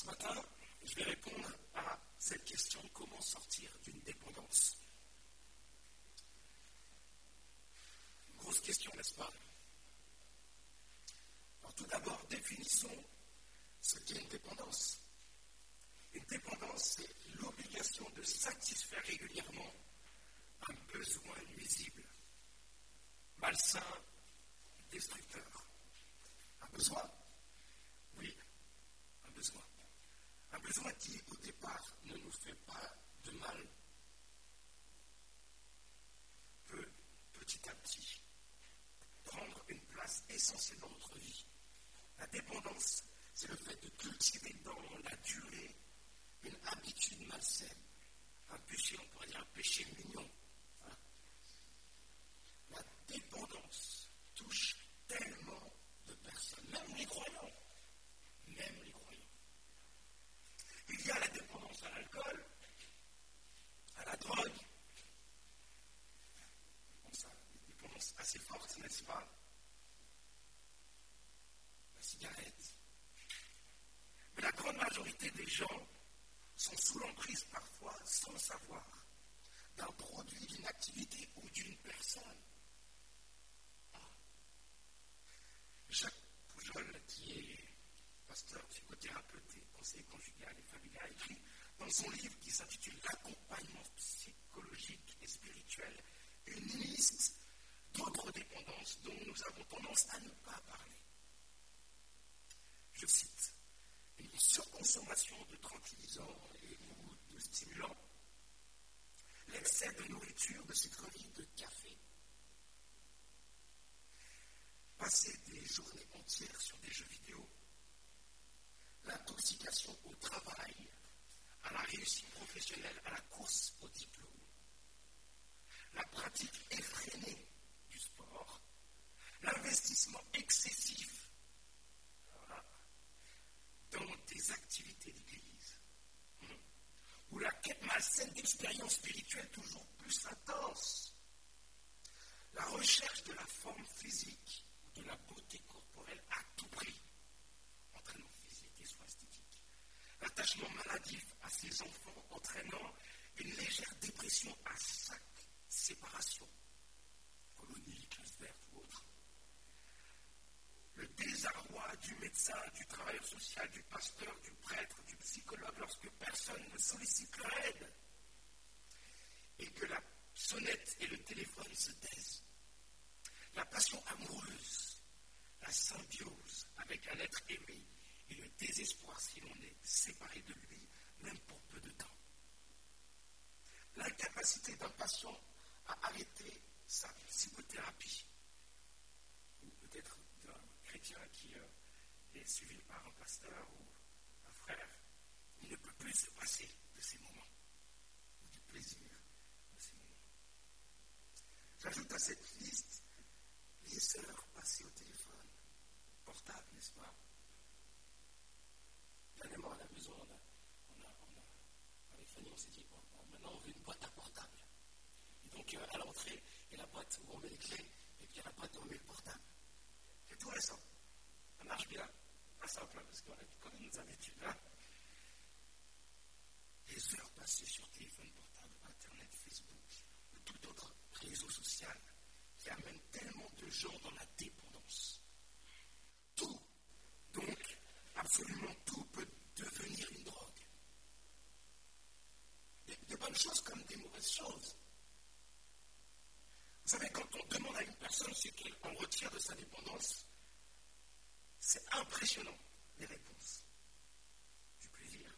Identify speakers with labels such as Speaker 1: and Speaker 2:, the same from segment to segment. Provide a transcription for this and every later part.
Speaker 1: matin, je vais répondre à cette question, comment sortir d'une dépendance. Grosse question, n'est-ce pas? Alors tout d'abord, définissons ce qu'est une dépendance. Une dépendance, c'est l'obligation de satisfaire régulièrement un besoin nuisible, malsain, destructeur. Un besoin? Oui, un besoin. Un besoin qui, au départ, ne nous fait pas de mal, peut, petit à petit, prendre une place essentielle dans notre vie. La dépendance, c'est le fait de cultiver dans la durée une habitude malsaine. Un péché, on pourrait dire un péché mignon. Hein? La dépendance touche tellement de personnes, même les croyants. Même les croyants. Il y a la dépendance à l'alcool, à la drogue. Bon, ça, une dépendance assez forte, n'est-ce pas? La cigarette. Mais la grande majorité des gens sont sous l'emprise parfois, sans le savoir, d'un produit, d'une activité ou d'une personne. Jacques Poujol, qui est pasteur, psychothérapeute et conseiller conjugal et familial, a écrit dans son livre qui s'intitule L'accompagnement psychologique et spirituel une liste d'autres dépendances dont nous avons tendance à ne pas parler. Je cite, une surconsommation de tranquillisants et ou de stimulants, l'excès de nourriture, de sucreries, de café, passer des journées entières sur des jeux vidéo, l'intoxication au travail, à la réussite professionnelle, à la course au diplôme, la pratique effrénée du sport, l'investissement excessif dans des activités d'église, ou la quête malsaine d'expériences spirituelles toujours plus intenses, la recherche de la forme physique ou de la beauté corporelle à tout prix, entraînant physique et soit esthétique, l'attachement maladif à ses enfants entraînant une légère dépression à chaque séparation, colonie, classe verte ou autre, le désarroi du médecin, du travailleur social, du pasteur, du prêtre, du psychologue lorsque personne ne sollicite leur aide et que la sonnette et le téléphone se taisent. La passion amoureuse, la symbiose avec un être aimé et le désespoir si l'on est séparé de lui, même pour peu de temps. L'incapacité d'un patient à arrêter sa psychothérapie, ou peut-être d'un chrétien qui est suivi par un pasteur ou un frère, il ne peut plus se passer de ces moments, ou du plaisir de ces moments. J'ajoute à cette liste les heures passées au téléphone, portable, n'est-ce pas? Dernièrement, à la maison, avec Fanny, on s'est dit, bon, maintenant on veut une boîte à portable. Et donc, à l'entrée, il y a la boîte où on met les clés, et puis il y a la boîte où on met le portable. C'est tout récent. Ça marche bien. Pas simple, parce qu'on a quand même nos habitudes. Hein? Les heures passées sur téléphone portable, Internet, Facebook, ou tout autre réseau social, qui amène tellement de gens dans la dépendance. Tout, donc, absolument tout peut devenir une drogue. Des bonnes choses comme des mauvaises choses. Vous savez, quand on demande à une personne ce qu'elle en retire de sa dépendance, c'est impressionnant, les réponses. Du plaisir,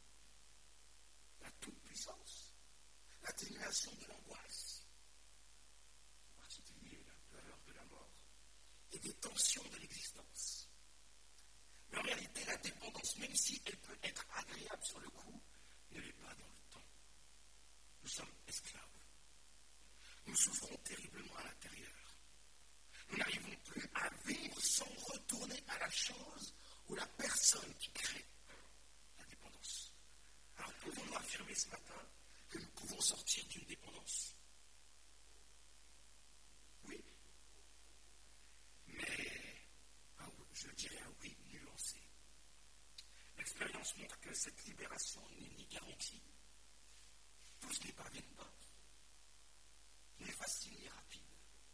Speaker 1: la toute-puissance, l'atténuation de l'angoisse, en particulier la peur de la mort, et des tensions de l'existence. Mais en réalité, la dépendance, même si elle peut être agréable sur le coup, ne l'est pas dans le temps. Nous sommes esclaves. Nous souffrons terriblement à l'intérieur. Nous n'arrivons plus à vivre sans retourner à la chose ou la personne qui crée la dépendance. Alors pouvons-nous affirmer ce matin que nous pouvons sortir d'une dépendance? Oui. Mais je dirais un oui nuancé. L'expérience l'expérience montre que cette libération n'est ni garantie. Tous n'y parviennent pas, ni facile ni rapide.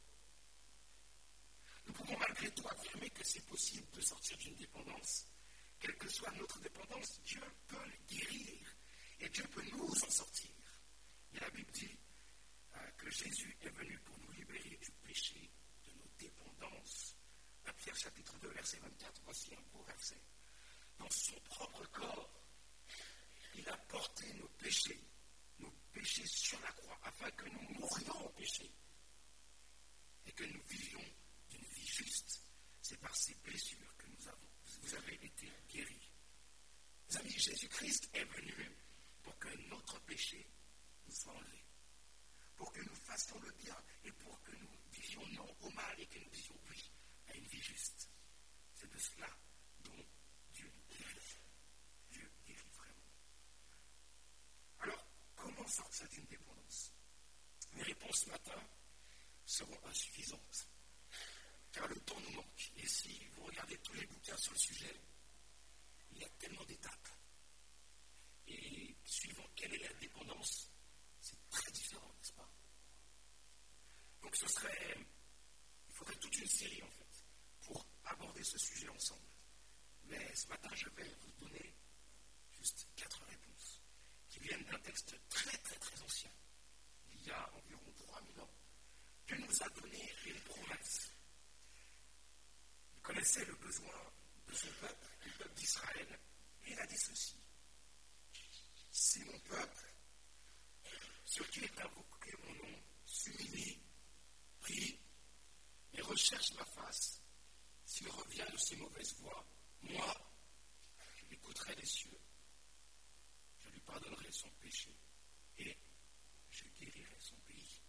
Speaker 1: Nous pouvons malgré tout affirmer que c'est possible de sortir d'une dépendance. Quelle que soit notre dépendance, Dieu peut le guérir et Dieu peut nous en sortir. Et la Bible dit que Jésus est venu pour nous libérer du péché, de nos dépendances. 1 Pierre chapitre 2, verset 24, voici un beau verset. Dans son propre corps, il a porté nos péchés sur la croix, afin que nous mourions au péché et que nous vivions d'une vie juste. C'est par ces blessures que vous avez été guéris. Mes amis, Jésus-Christ est venu pour que notre péché nous soit enlevé, pour que nous fassions le bien et pour que nous disions non au mal et que nous disions oui à une vie juste. C'est de cela dont Dieu guérit. Dieu guérit vraiment. Alors, comment sortir d'une dépendance? Mes réponses ce matin seront insuffisantes, car le temps nous manque. Et si vous regardez tous les bouquins sur le sujet, il y a tellement d'étapes. Et suivant quelle est la dépendance, c'est très différent, n'est-ce pas? Donc il faudrait toute une série en fait, pour aborder ce sujet ensemble. Mais ce matin, je vais vous donner juste 4 réponses, qui viennent d'un texte très très très ancien, il y a environ 3000 ans, que nous a donné une promesse. Il connaissait le besoin de son peuple, du peuple d'Israël, et il a dit ceci. Si mon peuple, sur qui est invoqué mon nom, s'humilie, prie et recherche ma face, s'il revient de ses mauvaises voies, moi, je l'écouterai des cieux, je lui pardonnerai son péché et je guérirai son pays.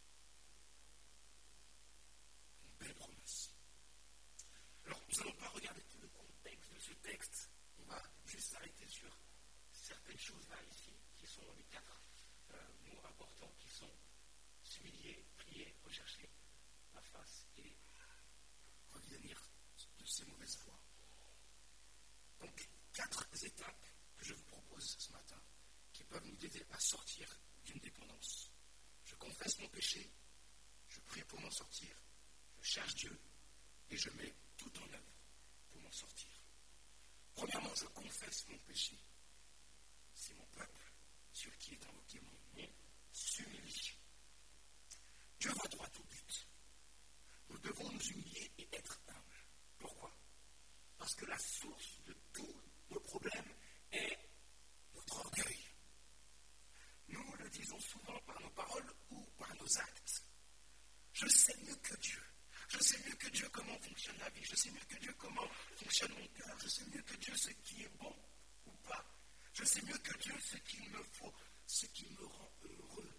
Speaker 1: Une belle promesse. Alors, nous n'allons pas regarder tout le contexte de ce texte, on va juste s'arrêter sur certaines choses là ici, qui sont les 4 mots importants, qui sont s'humilier, prier, rechercher la face et revenir de ses mauvaises voies. Donc, 4 étapes que je vous propose ce matin, qui peuvent nous aider à sortir d'une dépendance. Je confesse mon péché, je prie pour m'en sortir, je cherche Dieu et je mets tout en œuvre pour m'en sortir. Premièrement, je confesse mon péché. C'est mon peuple sur qui est invoqué mon nom s'humilie. Dieu va droit au but. Nous devons nous humilier et être humbles. Pourquoi? Parce que la source de tous nos problèmes est notre orgueil. Nous le disons souvent par nos paroles ou par nos actes. Je sais mieux que Dieu. Je sais mieux que Dieu comment fonctionne la vie. Je sais mieux que Dieu comment fonctionne mon cœur. Je sais mieux que Dieu ce qui est bon ou pas. Je sais mieux que Dieu ce qu'il me faut, ce qui me rend heureux.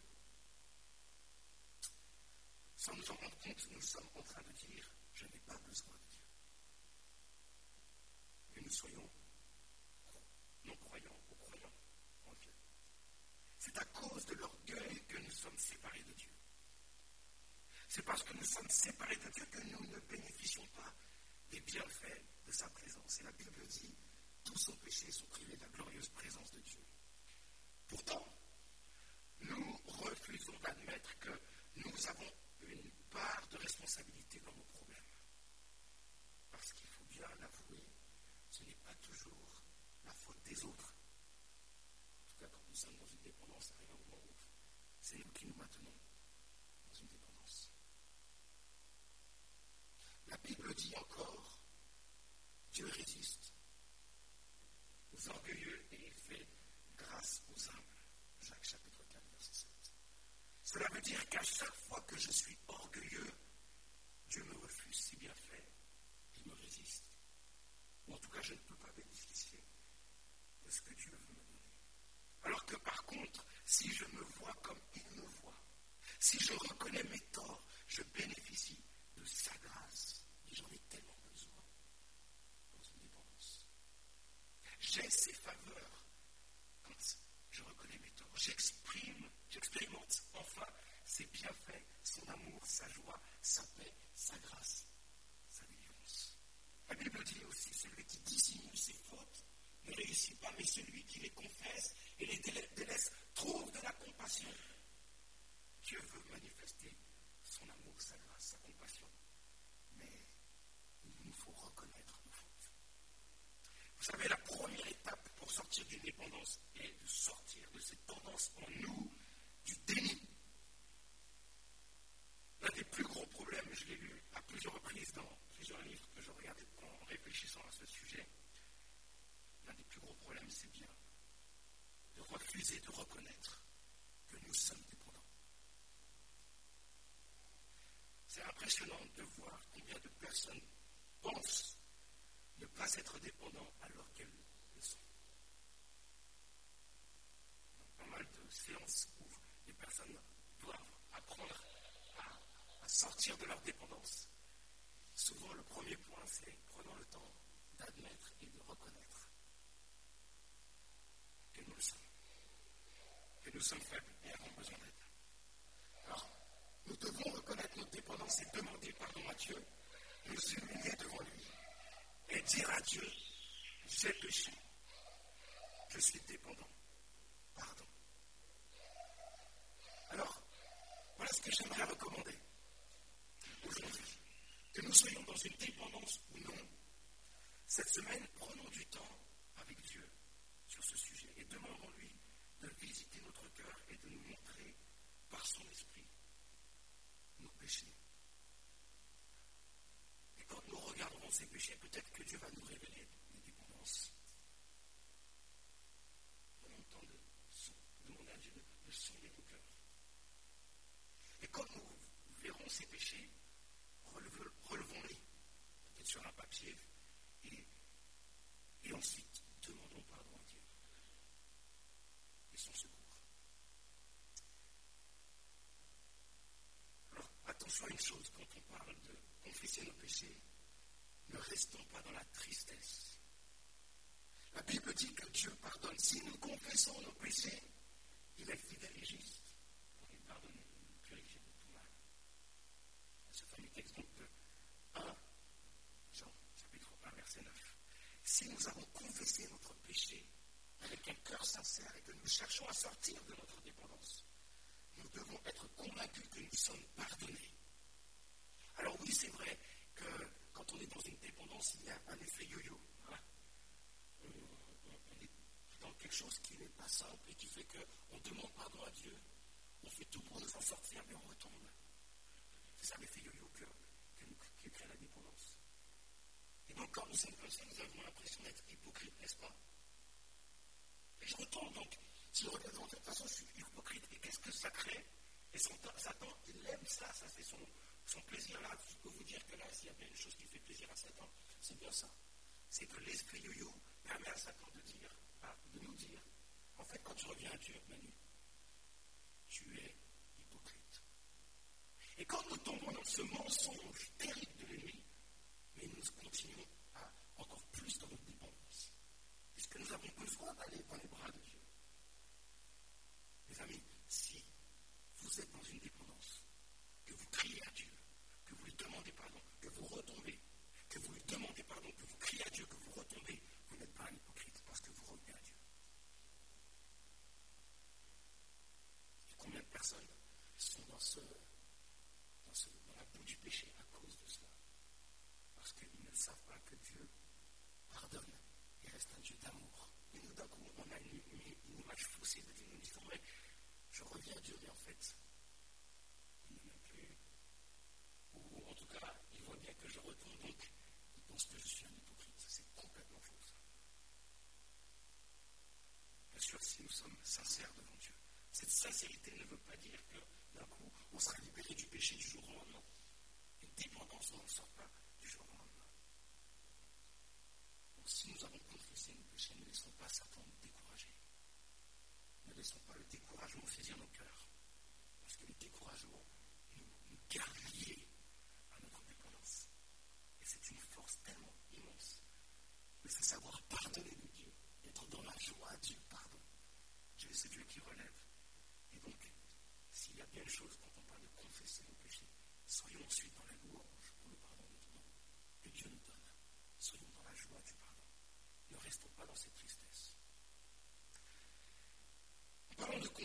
Speaker 1: Sans nous en rendre compte, nous sommes en train de dire « je n'ai pas besoin de Dieu ». Que nous soyons non-croyants ou croyants en Dieu. C'est à cause de l'orgueil que nous sommes séparés de Dieu. C'est parce que nous sommes séparés de Dieu que nous ne bénéficions pas des bienfaits de sa présence. Et la Bible dit « tous nos péchés sont privés de la glorieuse présence de Dieu ». Pourtant, nous refusons d'admettre que nous avons une part de responsabilité dans nos problèmes. Parce qu'il faut bien l'avouer, ce n'est pas toujours la faute des autres. En tout cas, quand nous sommes dans une dépendance à un moment ou autre, c'est nous qui nous maintenons dans une dépendance. La Bible dit encore, Dieu résiste aux orgueilleux et fait grâce aux humbles. Jacques chapitre 4, verset 7. Cela veut dire qu'à chaque fois que je suis orgueilleux, Dieu me refuse ses bienfaits, il me résiste. Ou en tout cas, je ne peux pas bénéficier de ce que Dieu veut me donner. Alors que par contre, si je me vois comme il me voit, si je reconnais mes torts, je bénéficie de sa grâce. Et j'en ai tellement besoin dans une dépendance. J'ai ses faveurs quand je reconnais mes torts. J'expérimente enfin ses bienfaits, son amour, sa joie, sa paix, sa grâce, sa délivrance. La Bible dit aussi, celui qui dissimule ses fautes ne réussit n'initie pas, mais celui qui les confesse et les délaisse trouve de la compassion. Dieu veut manifester son amour, sa grâce, sa compassion. Mais il nous faut reconnaître nos fautes. Vous savez, la première étape pour sortir d'une dépendance est de sortir de cette tendance en nous du déni. L'un des plus gros problèmes, je l'ai lu à plusieurs reprises dans plusieurs livres que je regardais en réfléchissant à ce sujet, l'un des plus gros problèmes, c'est bien de refuser de reconnaître que nous sommes dépendants. C'est impressionnant de voir combien de personnes pensent ne pas être dépendants alors qu'elles le sont. Il y a pas mal de séances où les personnes doivent apprendre à sortir de leur dépendance. Souvent, le premier point, c'est prenons le temps d'admettre et de reconnaître que nous le sommes. Que nous sommes faibles et avons besoin d'aide. Alors, nous devons reconnaître notre dépendance et demander pardon à Dieu, nous humilier devant lui et dire à Dieu, j'ai péché, je suis dépendant, pardon. Alors, voilà ce que j'aimerais recommander aujourd'hui. Que nous soyons dans une dépendance ou non, cette semaine, prenons du temps avec Dieu sur ce sujet et demandons-lui de visiter notre cœur et de nous montrer par son esprit nos péchés. Et quand nous regarderons ces péchés, peut-être que Dieu va nous révéler des dépendances. Prenons le temps de demander à Dieu de sonder nos cœurs. Et quand nous verrons ces péchés, relevons-les, peut-être sur un papier, et ensuite demandons pardon à Dieu et son secours. Alors, attention à une chose, quand on parle de confesser nos péchés, ne restons pas dans la tristesse. La Bible dit que Dieu pardonne. Si nous confessons nos péchés, il est fidèle et juste pour nous pardonner, nous purifier de tout mal. Ce fameux texte donc de 1 Jean, chapitre 1, verset 9. Si nous avons confessé notre péché avec un cœur sincère et que nous cherchons à sortir de notre dépendance, nous devons être convaincus que nous sommes pardonnés. Alors oui, c'est vrai que quand on est dans une dépendance, il y a un effet yo-yo. Hein. On est dans quelque chose qui n'est pas simple et qui fait qu'on demande pardon à Dieu, on fait tout pour nous en sortir, mais on retombe. C'est ça l'effet yo-yo qui crée la dépendance. Et donc quand nous sommes comme ça, nous avons l'impression d'être hypocrites, n'est-ce pas? Et je retombe donc, si je regarde de toute façon, je suis hypocrite. Et qu'est-ce que ça crée? Et Satan, il aime ça c'est son plaisir là. Je peux vous dire que là, s'il y a bien une chose qui fait plaisir à Satan, c'est bien ça. C'est que l'esprit yo-yo permet à Satan de nous dire, en fait, quand tu reviens à Dieu, Manu, tu es hypocrite. Et quand nous tombons dans ce mensonge terrible de l'ennemi, mais nous continuons à encore plus dans notre dépendance. Puisque nous avons besoin d'aller dans les bras de Dieu. Mes amis, si vous êtes dans une dépendance, que vous criez à Dieu, que vous lui demandez pardon, que vous retombez, que vous lui demandez pardon, que vous criez à Dieu, que vous retombez, vous n'êtes pas un hypocrite parce que vous revenez à Dieu. Et combien de personnes sont dans la boue du péché à cause de cela? Parce qu'ils ne savent pas que Dieu pardonne et reste un Dieu d'amour. Et nous, d'un coup, on a une image faussée de Dieu. Nous disons, mais je reviens à Dieu, mais en fait, il ne m'aime plus. Ou en tout cas, il voit bien que je retombe, donc il pense que je suis un hypocrite. C'est complètement faux, ça. Bien sûr, si nous sommes sincères devant Dieu, cette sincérité ne veut pas dire que d'un coup, on sera libéré du péché du jour au lendemain. Une dépendance, on n'en sort pas du jour au lendemain. Donc, si nous avons confessé nos péchés, ne laissons pas Satan nous décourager. Ne laissons pas le découragement saisir nos cœurs. Parce que le découragement nous garde liés à notre dépendance. Et c'est une force tellement immense. Il faut savoir pardonner de Dieu, être dans la joie. Dieu pardon. Dieu, c'est Dieu qui relève. Et donc, s'il y a bien une chose quand on parle de confesser nos péchés, soyons ensuite dans la louange pour le pardon que Dieu nous donne. Soyons dans la joie du pardon. Ne restons pas dans cette tristesse.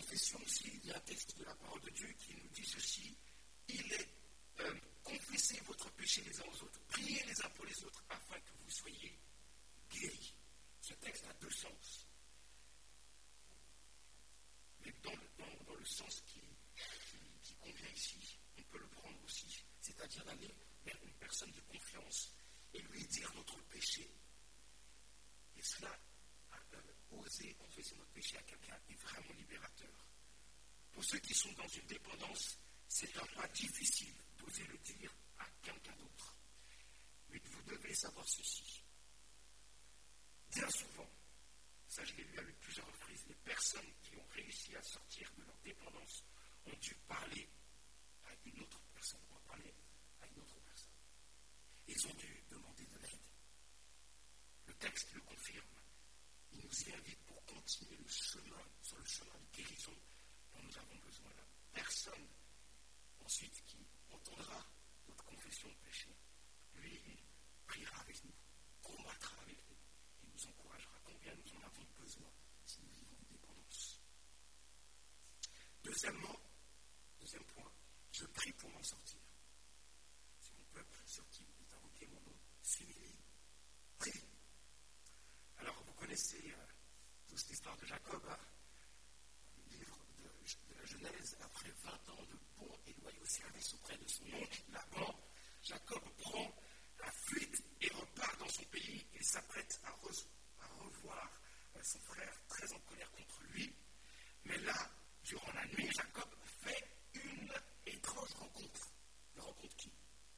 Speaker 1: confession aussi, il y a un texte de la parole de Dieu qui nous dit ceci, il est confessez votre péché les uns aux autres, priez les uns pour les autres afin que vous soyez guéris. Ce texte a deux sens. Mais dans le sens qui convient ici, on peut le prendre aussi, c'est-à-dire d'aller vers une personne de confiance et lui dire notre péché. Et cela, oser confesser notre péché à quelqu'un est vraiment libérateur. Pour ceux qui sont dans une dépendance, c'est un pas difficile d'oser le dire à quelqu'un d'autre. Mais vous devez savoir ceci. Bien souvent, ça je l'ai lu avec plusieurs reprises, les personnes qui ont réussi à sortir de leur dépendance ont dû parler à une autre personne, Ils ont dû demander de l'aide. Le texte le confirme. Il nous y invite pour continuer sur le chemin de guérison dont nous avons besoin. La personne, ensuite, qui entendra notre confession de péché, lui, il priera avec nous, combattra avec nous et nous encouragera combien nous en avons besoin si nous vivons une dépendance. Deuxième point, je prie pour m'en sortir. C'est mon peuple sur qui est invoqué mon nom, s'humilie, prie. Alors, vous connaissez tous l'histoire de Jacob, le livre de la Genèse, après 20 ans de bons et loyaux services auprès de son oncle Laban, Jacob prend la fuite et repart dans son pays. Il s'apprête à revoir son frère très en colère contre lui. Mais là, durant la nuit, Jacob fait une étrange rencontre. Il rencontre qui?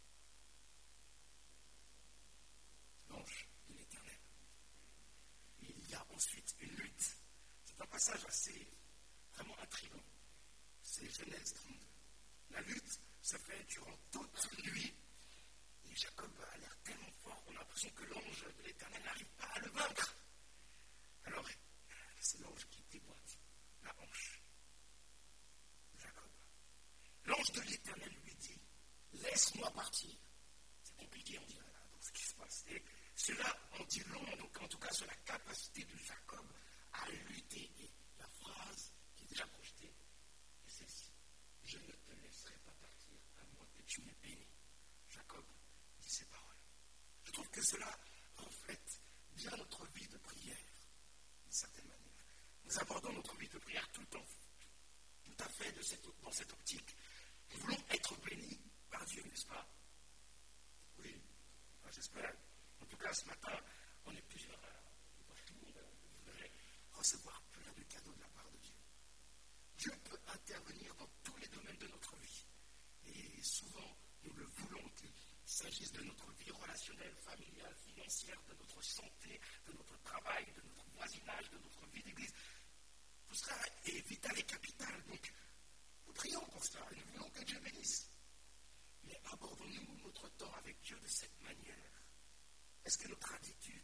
Speaker 1: L'ange de l'Éternel. Il y a ensuite une lutte. C'est un passage assez vraiment intriguant. C'est Genèse 32. La lutte se fait durant toute une nuit. Et Jacob a l'air tellement fort qu'on a l'impression que l'ange de l'Éternel n'arrive pas à le vaincre. Alors, c'est l'ange qui déboîte la hanche de Jacob. L'ange de l'Éternel lui dit, laisse-moi partir. C'est compliqué, on dirait, là, dans ce qui se passe. Et cela en dit long, donc en tout cas sur la capacité de Jacob à lutter. Et la phrase qui est déjà projetée est celle-ci. Je ne te laisserai pas partir à moins que tu m'aies béni. Jacob dit ces paroles. Je trouve que cela reflète bien notre vie de prière, d'une certaine manière. Nous abordons notre vie de prière tout à fait dans cette optique. Nous voulons être bénis par Dieu, n'est-ce pas? Oui, j'espère. En tout cas, ce matin, on est plusieurs. Tout le monde voudrait recevoir plein de cadeaux de la part de Dieu. Dieu peut intervenir dans tous les domaines de notre vie. Et souvent, nous le voulons, qu'il s'agisse de notre vie relationnelle, familiale, financière, de notre santé, de notre travail, de notre voisinage, de notre vie d'église. Tout cela est vital et capital. Donc, nous prions pour cela et nous voulons que Dieu bénisse. Mais abordons-nous notre temps avec Dieu de cette manière? Est-ce que notre attitude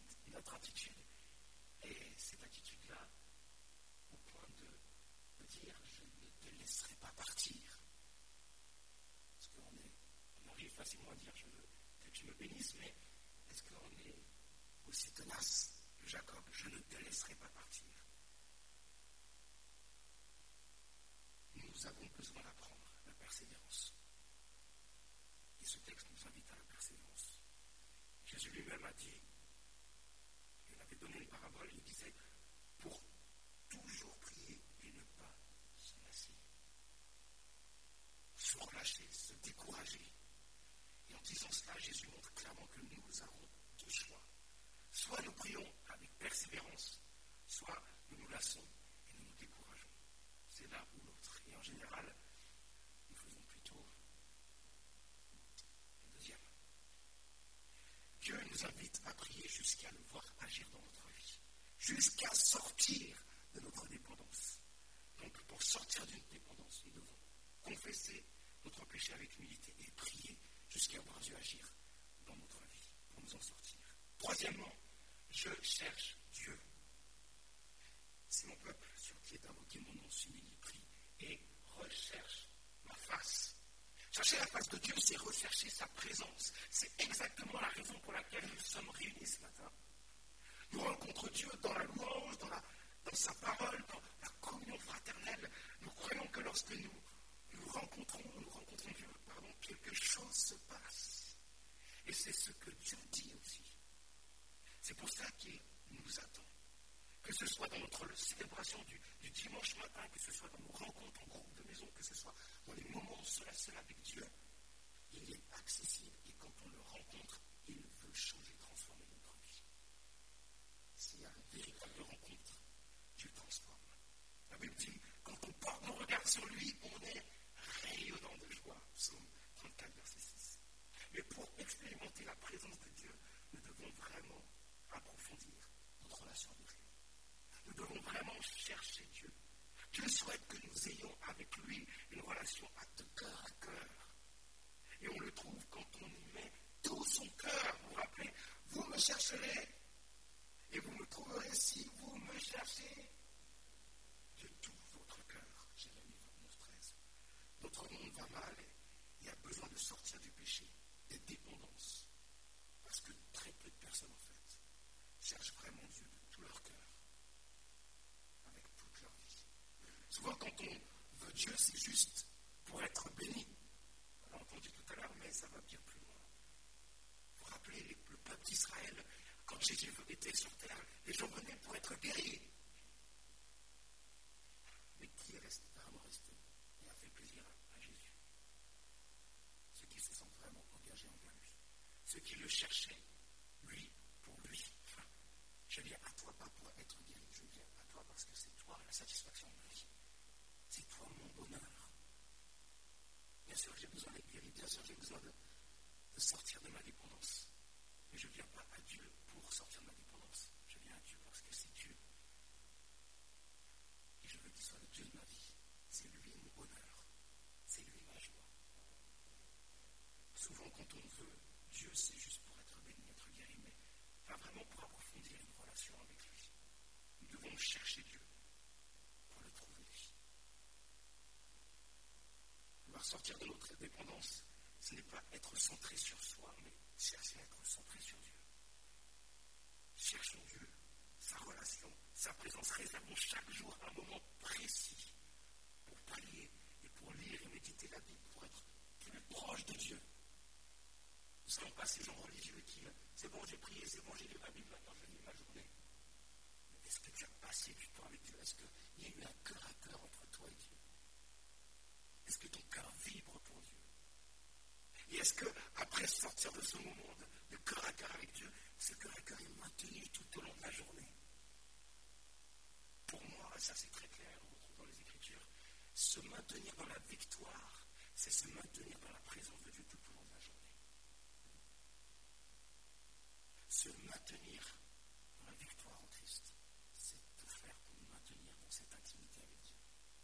Speaker 1: est cette attitude-là au point de dire je ne te laisserai pas partir? Parce qu'on arrive facilement à dire je veux que tu me bénisses, mais est-ce qu'on est aussi tenace que Jacob? Je ne te laisserai pas partir. Nous avons besoin d'apprendre la persévérance. Et ce texte nous invite à la persévérance. Jésus lui-même a dit, il avait donné une parabole, il disait, pour toujours prier et ne pas se lasser, se relâcher, se décourager. Et en disant cela, Jésus montre clairement que nous avons deux choix. Soit nous prions avec persévérance, soit nous nous lassons et nous nous décourageons. C'est l'un ou l'autre. Et en général, nous faisons plutôt le deuxième. Dieu nous invite à prier jusqu'à le voir agir dans notre vie, jusqu'à sortir de notre dépendance. Donc, pour sortir d'une dépendance, nous devons confesser notre péché avec humilité et prier jusqu'à voir Dieu agir dans notre vie pour nous en sortir. Troisièmement, je cherche Dieu. Si mon peuple sur qui est invoqué mon nom s'humilie, prie et recherche ma face. Chercher la face de Dieu, c'est rechercher sa présence. C'est exactement la raison pour laquelle nous sommes réunis ce matin. Nous rencontrons Dieu dans la louange, dans sa parole, dans la communion fraternelle. c'est ce que Dieu dit aussi. C'est pour ça qu'il nous attend. Que ce soit dans notre célébration du dimanche matin, que ce soit dans nos rencontres en groupe de maison, que ce soit dans les moments seul à seul avec Dieu, il est accessible et quand on le rencontre, il veut changer, transformer notre vie. S'il y a une véritable rencontre, Dieu transforme. La Bible dit, quand on porte nos regards sur lui, on est rayonnant de joie. Psaume 34, verset 6. Mais pour expérimenter la présence de Dieu, nous devons vraiment approfondir notre relation avec lui. Nous devons vraiment chercher Dieu. Dieu souhaite que nous ayons avec lui une relation de cœur à cœur. Et on le trouve quand on y met tout son cœur. Vous vous rappelez, vous me chercherez et vous me trouverez si vous me cherchez de tout votre cœur. Jérémie 29, 13. Notre monde va mal et a besoin de sortir du péché, des dépendances. Parce que très peu de personnes, en fait, cherchent vraiment Dieu de tout leur cœur, avec toute leur vie. Souvent, quand on veut Dieu, c'est juste pour être béni. On l'a entendu tout à l'heure, mais ça va bien plus loin. Vous vous rappelez, le peuple d'Israël, quand Jésus était sur terre, les gens venaient pour être guéris. Mais qui est vraiment resté et a fait plaisir à Jésus? Ceux qui se sentent vraiment engagés envers lui. Ceux qui le cherchaient, lui, pour lui. Enfin, je viens à toi pas pour être guéri, je viens à toi parce que c'est toi la satisfaction de ma vie. C'est toi mon bonheur. Bien sûr, j'ai besoin d'être guéri, bien sûr, j'ai besoin de sortir de ma dépendance. Mais je ne viens pas à Dieu pour sortir de ma dépendance. Je viens à Dieu parce que c'est Dieu. Et je veux qu'il soit le Dieu de ma vie. C'est lui mon bonheur. C'est lui ma joie. Souvent, quand on veut Dieu, c'est juste pour être béni, être guéri, mais pas vraiment pour approfondir une relation avec lui. Nous devons chercher Dieu pour le trouver. Vouloir sortir de notre dépendance, ce n'est pas être centré sur soi, mais chercher à être centré sur Dieu. Cherchons Dieu, sa relation, sa présence. Réservons chaque jour un moment précis pour prier et pour lire et méditer la Bible, pour être plus proche de Dieu. Nous ne sommes pas ces gens religieux qui, c'est bon, j'ai prié, c'est bon, j'ai lu la Bible, maintenant je lis ma journée. Mais est-ce que tu as passé du temps avec Dieu? Est-ce qu'il y a eu un cœur à cœur entre toi et Dieu? Est-ce que ton cœur vibre pour Dieu? Et est-ce qu'après sortir de ce moment de cœur à cœur avec Dieu, ce cœur à cœur est maintenu tout au long de la journée? Pour moi, ça c'est très clair, on retrouve dans les Écritures, se maintenir dans la victoire, c'est se maintenir dans la présence de Dieu tout au long de la journée. Se maintenir dans la victoire en Christ, c'est tout faire pour nous maintenir dans cette intimité avec Dieu.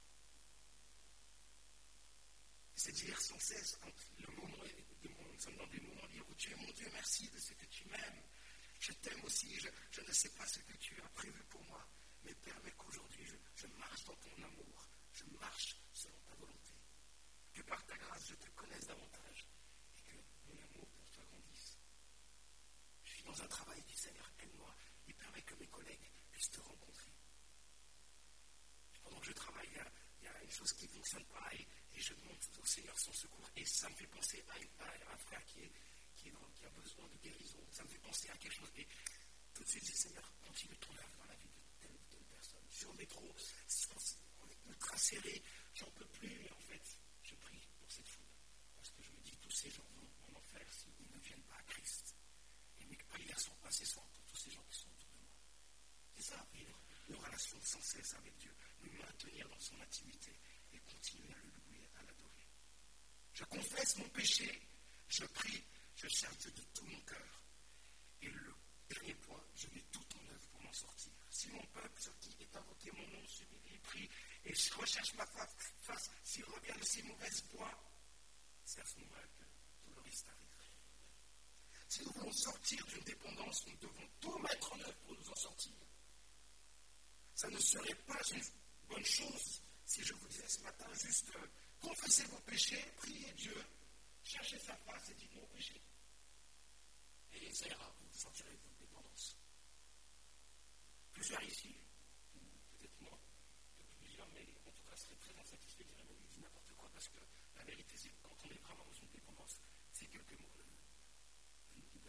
Speaker 1: C'est dire sans cesse, quand nous sommes dans des moments libres où tu es mon Dieu, merci de ce que tu m'aimes. Je t'aime aussi, je ne sais pas ce que tu as prévu pour moi, mais permets qu'aujourd'hui je marche dans ton amour, je marche selon ta volonté. Que par ta grâce je te connaisse davantage et que mon amour pour toi grandisse. Je suis dans un travail, dis Seigneur, aide-moi et permets que mes collègues puissent te rencontrer. Pendant que je travaille, il y a une chose qui ne fonctionne pas et je demande au Seigneur son secours. Et ça me fait penser à un frère qui a besoin de guérison. Ça me fait penser à quelque chose. Et tout de suite, je dis, Seigneur, continue ton œuvre dans la vie de telle ou telle personne. Sur le métro, on est ultra serré, j'en peux plus. Et en fait, je prie pour cette foule. Parce que je me dis, tous ces gens vont en enfer s'ils ne viennent pas à Christ. Et mes prières sont incessantes pour tous ces gens qui sont autour de moi. C'est ça, vivre une relation sans cesse avec Dieu. Nous maintenir dans son intimité et continuer à le louer, à l'adorer. Je confesse mon péché, je prie, je cherche Dieu de tout mon cœur. Et le dernier point, je mets tout en œuvre pour m'en sortir. Si mon peuple, sur qui est invoqué mon nom, s'humilie, prie, et je recherche ma face, s'il revient de ses mauvaises voies, c'est à ce moment-là que tout le reste arrive. Si nous voulons sortir d'une dépendance, nous devons tout mettre en œuvre pour nous en sortir. Ça ne serait pas une bonne chose si je vous disais ce matin juste confessez vos péchés, priez Dieu, cherchez sa face et dites-moi vos péchés. Et ça ira, vous sortirez de votre dépendance. Plusieurs ici, ou peut-être moi, peut-être plusieurs, mais en tout cas seraient très insatisfaits, diraient même, il dit n'importe quoi, parce que la vérité c'est que quand on est vraiment dans une dépendance, c'est quelques mots.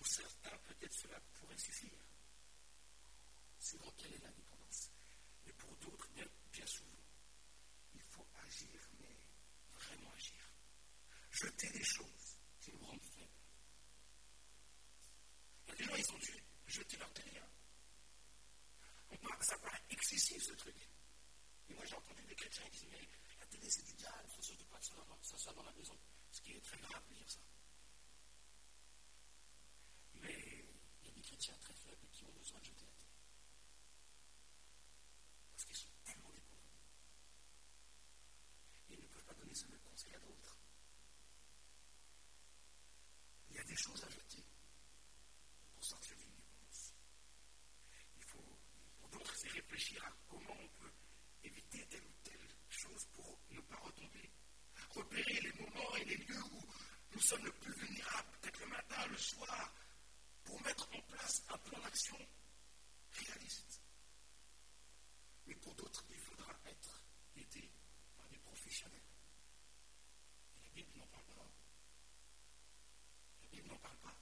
Speaker 1: certains, peut-être cela pourrait suffire. Suivant quelle est la dépendance. Mais pour d'autres, bien souvent, il faut agir, mais vraiment agir. Jeter des choses qui nous rendent faibles. Il y a des gens, ils ont dû jeter leur télé. Ça paraît excessif, ce truc. Et moi, j'ai entendu des chrétiens qui disent, mais la télé, c'est du diable, il faut surtout pas que ça soit dans la maison. Ce qui est très grave de dire ça. Mais il y a des chrétiens très faibles qui ont besoin de jeter la télé. Parce qu'ils sont tellement dépendants. Et ils ne peuvent pas donner ce même conseil à d'autres. Il y a des choses à jeter pour sortir d'une dépendance. Pour d'autres, c'est réfléchir à comment on peut éviter telle ou telle chose pour ne pas retomber. Repérer les moments et les lieux où nous sommes le plus vulnérables, peut-être le matin, le soir, pour mettre en place un plan d'action réaliste. Mais pour d'autres, il faudra être aidé par des professionnels. Et la Bible n'en parle pas. La Bible n'en parle pas.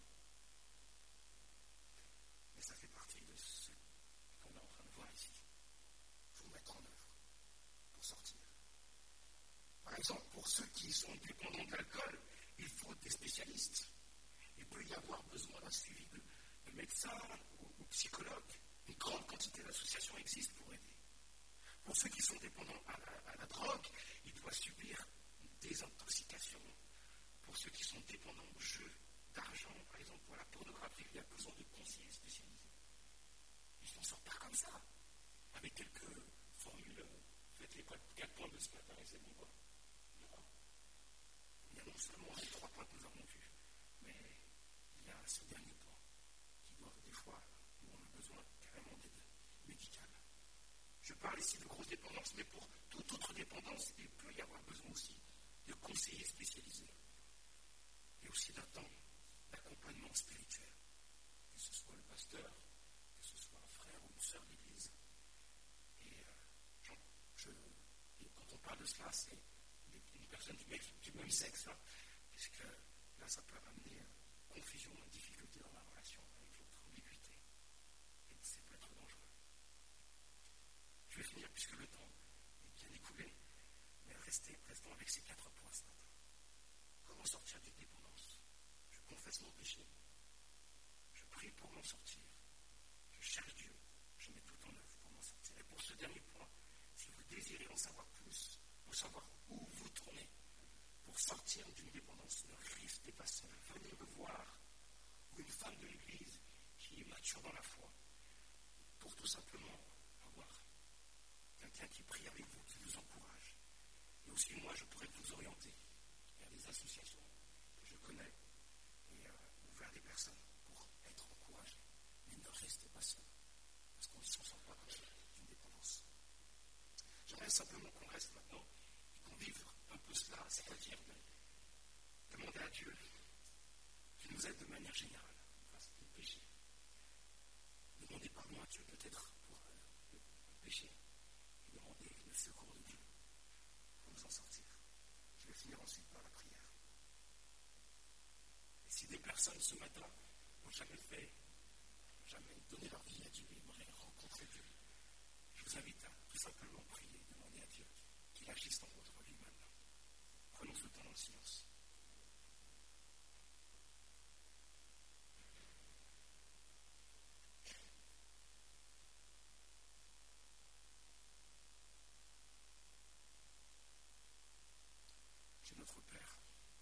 Speaker 1: Mais ça fait partie de ce qu'on est en train de voir ici. Il faut mettre en œuvre pour sortir. Par exemple, pour ceux qui sont dépendants de l'alcool, il faut des spécialistes. Il peut y avoir besoin d'un suivi de médecins ou psychologues. Une grande quantité d'associations existent pour aider. Pour ceux qui sont dépendants à la drogue, ils doivent subir une désintoxication. Pour ceux qui sont dépendants au jeu d'argent, par exemple, pour la pornographie, il y a besoin de conseillers spécialisés. Ils ne s'en sortent pas comme ça. Avec quelques formules, faites les 4 points de ce matin et c'est bon quoi. Non. Il y a non seulement les 3 points que nous avons vus, mais il y a ce dernier point qui doit des fois, où on a besoin carrément d'aide médicale. Je parle ici de grosse dépendance, mais pour toute autre dépendance, il peut y avoir besoin aussi de conseillers spécialisés et aussi d'un temps d'accompagnement spirituel, que ce soit le pasteur, que ce soit un frère ou une sœur d'église. Et quand on parle de cela, c'est une personne du même sexe, puisque là, ça peut amener confusion et difficulté dans la relation avec l'autre, ambiguïté. Et ça peut être dangereux. Je vais finir puisque le temps est bien écoulé, mais restons avec ces 4 points ce matin. Comment sortir d'une dépendance? Je confesse mon péché. Je prie pour m'en sortir. Je cherche Dieu. Je mets tout en œuvre pour m'en sortir. Et pour ce dernier point, si vous désirez en savoir plus, pour savoir où vous tournez, pour sortir d'une dépendance, ne restez pas seul. Venez me voir, ou une femme de l'Église qui est mature dans la foi, pour tout simplement avoir quelqu'un qui prie avec vous, qui vous encourage. Et aussi, moi, je pourrais vous orienter vers des associations que je connais et vers des personnes pour être encouragés. Mais ne restez pas seul, parce qu'on ne s'en sort pas comme ça d'une dépendance. J'aimerais simplement qu'on reste maintenant et qu'on vive un peu cela, c'est-à-dire de demander à Dieu qui nous aide de manière générale face au péché. Demander pardon à Dieu peut-être pour le péché et demander le secours de Dieu pour nous en sortir. Je vais finir ensuite par la prière. Et si des personnes ce matin n'ont jamais donné leur vie à Dieu et aimeraient rencontrer Dieu, je vous invite à tout simplement prier et demander à Dieu qu'il agisse dans votre vie maintenant. Prenons ce temps dans le silence. Dieu notre Père,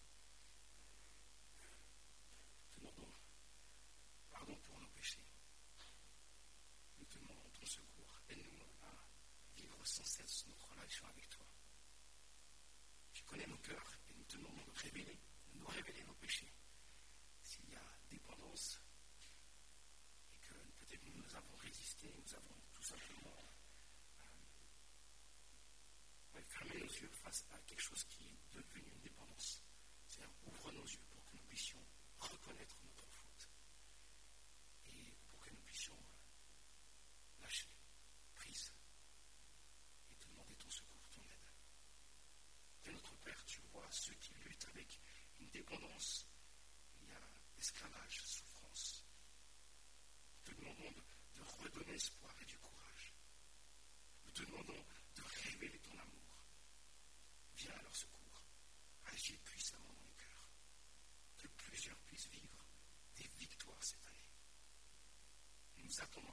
Speaker 1: nous demandons pardon pour nos péchés. Nous te demandons ton secours. Aide-nous à vivre sans cesse notre relation avec toi. Tu connais nos cœurs et nous te demandons de nous révéler nos péchés. S'il y a dépendance et que peut-être nous avons résisté, nous avons tout simplement fermé nos yeux face à quelque chose qui est devenu une dépendance. C'est-à-dire ouvre nos yeux pour que nous puissions reconnaître notre faute et pour que nous puissions lâcher prise et te demander ton secours, ton aide. Dieu notre Père, tu vois ceux qui luttent avec une dépendance. Il y a esclavage, souffrance, encore cette année. Nous attendons